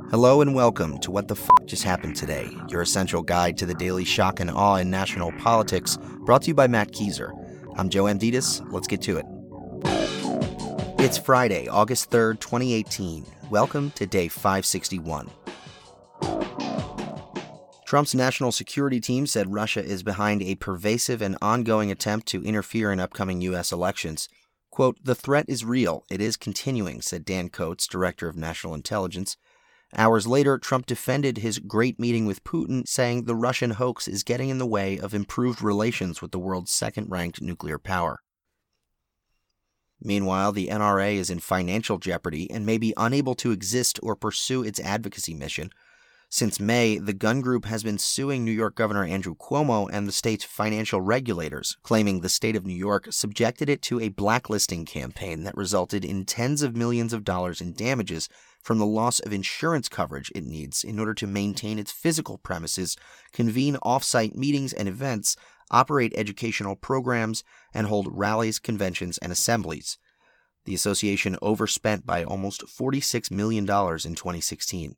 Hello and welcome to What the F*** Just Happened Today, your essential guide to the daily shock and awe in national politics, brought to you by Matt Kieser. I'm Joe Amditis. Let's get to it. It's Friday, August 3rd, 2018. Welcome to day 561. Trump's national security team said Russia is behind a pervasive and ongoing attempt to interfere in upcoming U.S. elections. Quote, "The threat is real. It is continuing," said Dan Coats, director of national intelligence. Hours later, Trump defended his great meeting with Putin, saying the Russian hoax is getting in the way of improved relations with the world's second-ranked nuclear power. Meanwhile, the NRA is in financial jeopardy and may be unable to exist or pursue its advocacy mission. Since May, the gun group has been suing New York Governor Andrew Cuomo and the state's financial regulators, claiming the state of New York subjected it to a blacklisting campaign that resulted in tens of millions of dollars in damages from the loss of insurance coverage it needs in order to maintain its physical premises, convene off-site meetings and events, operate educational programs, and hold rallies, conventions, and assemblies. The association overspent by almost $46 million in 2016.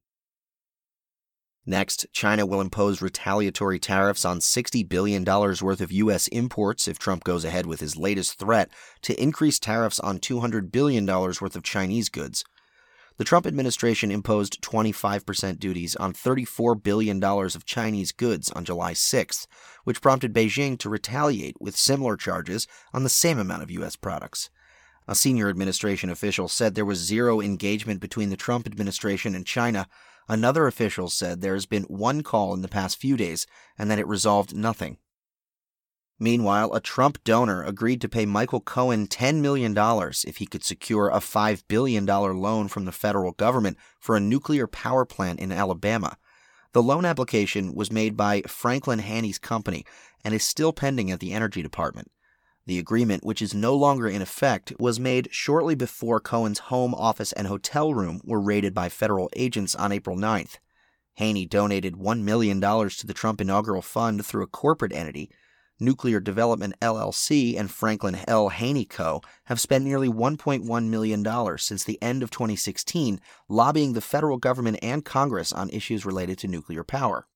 Next, China will impose retaliatory tariffs on $60 billion worth of U.S. imports if Trump goes ahead with his latest threat to increase tariffs on $200 billion worth of Chinese goods. The Trump administration imposed 25% duties on $34 billion of Chinese goods on July 6th, which prompted Beijing to retaliate with similar charges on the same amount of U.S. products. A senior administration official said there was zero engagement between the Trump administration and China. Another official said there has been one call in the past few days and that it resolved nothing. Meanwhile, a Trump donor agreed to pay Michael Cohen $10 million if he could secure a $5 billion loan from the federal government for a nuclear power plant in Alabama. The loan application was made by Franklin Haney's company and is still pending at the Energy Department. The agreement, which is no longer in effect, was made shortly before Cohen's home, office, and hotel room were raided by federal agents on April 9th. Haney donated $1 million to the Trump Inaugural Fund through a corporate entity. Nuclear Development LLC and Franklin L. Haney Co. have spent nearly $1.1 million since the end of 2016 lobbying the federal government and Congress on issues related to nuclear power.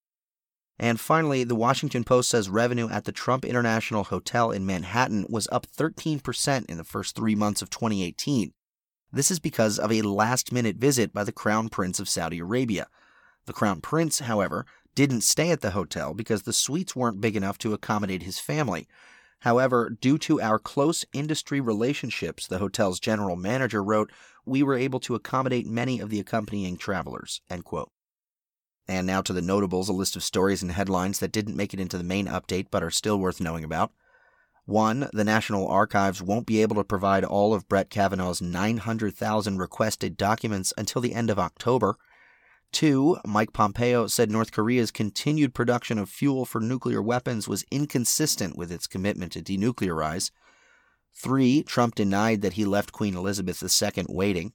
And finally, the Washington Post says revenue at the Trump International Hotel in Manhattan was up 13% in the first 3 months of 2018. This is because of a last-minute visit by the Crown Prince of Saudi Arabia. The Crown Prince, however, didn't stay at the hotel because the suites weren't big enough to accommodate his family. However, due to our close industry relationships, the hotel's general manager wrote, "We were able to accommodate many of the accompanying travelers," end quote. And now to the notables, a list of stories and headlines that didn't make it into the main update but are still worth knowing about. 1. The National Archives won't be able to provide all of Brett Kavanaugh's 900,000 requested documents until the end of October. 2. Mike Pompeo said North Korea's continued production of fuel for nuclear weapons was inconsistent with its commitment to denuclearize. 3. Trump denied that he left Queen Elizabeth II waiting.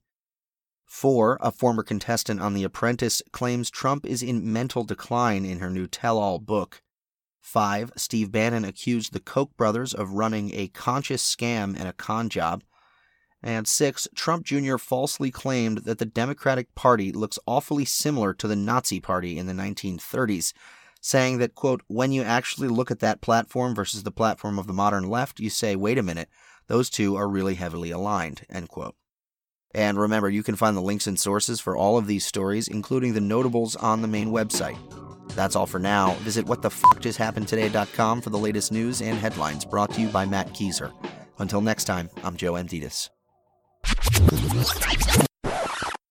4. A former contestant on The Apprentice claims Trump is in mental decline in her new tell-all book. 5. Steve Bannon accused the Koch brothers of running a conscious scam and a con job. And 6. Trump Jr. falsely claimed that the Democratic Party looks awfully similar to the Nazi Party in the 1930s, saying that, quote, "when you actually look at that platform versus the platform of the modern left, you say, wait a minute, those two are really heavily aligned," end quote. And remember, you can find the links and sources for all of these stories, including the notables, on the main website. That's all for now. Visit whatthefjusthappenedtoday.com for the latest news and headlines, brought to you by Matt Kieser. Until next time, I'm Joe Amditis.